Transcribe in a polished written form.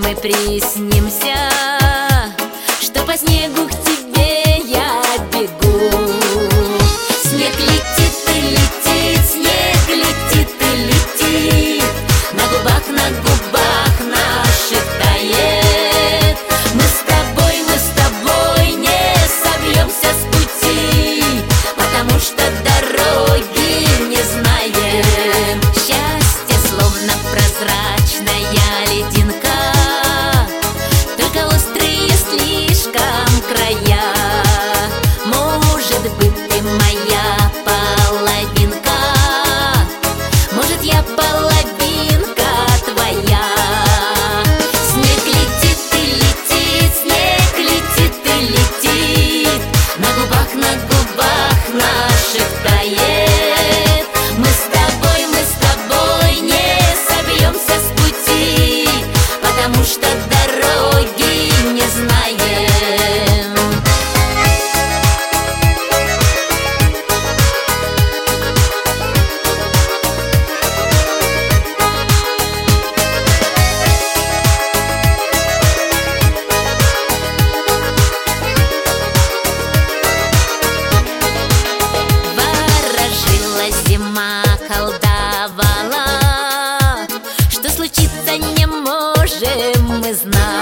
мы приснимся, что по снегу к тебе я бегу. Снег летит и летит, снег летит и летит, на губах наших тает. Мы с тобой не собьемся с пути, потому что дороги не знаем. Счастье словно прозрачная лединка, только острые слишком края. Может быть, ты моя половинка, может, я половинка твоя. Снег летит и летит, снег летит и летит, на губах наших тает. Мы с тобой не собьемся с пути, потому что дороги не знаем. Зима колдовала, что случится не можем мы знать.